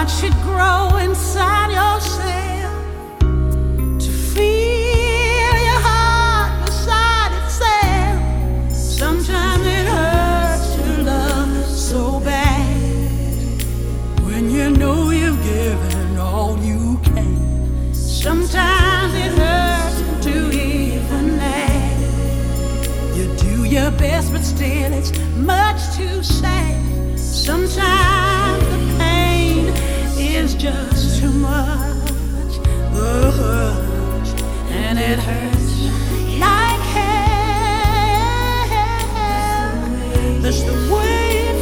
watch it grow inside yourself to feel your heart beside itself. Sometimes it hurts to love so bad when you know you've given all you can. Sometimes it hurts to even laugh. You do your best, but still it's much too sad. Sometimes the pain is just too much, and it hurts like hell. That's the way it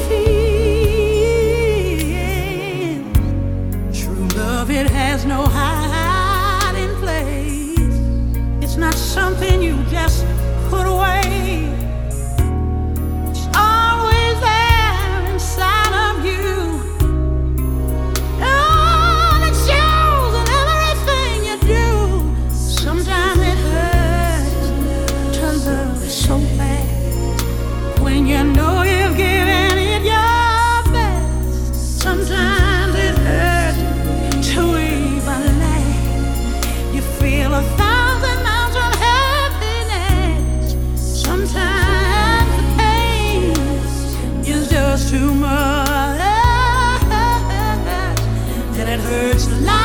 feels. True love, it has no hiding place. It's not something you just put away. When you know you've given it your best, sometimes it hurts to even laugh. You feel 1,000 miles of happiness. Sometimes the pain is just too much, and it hurts like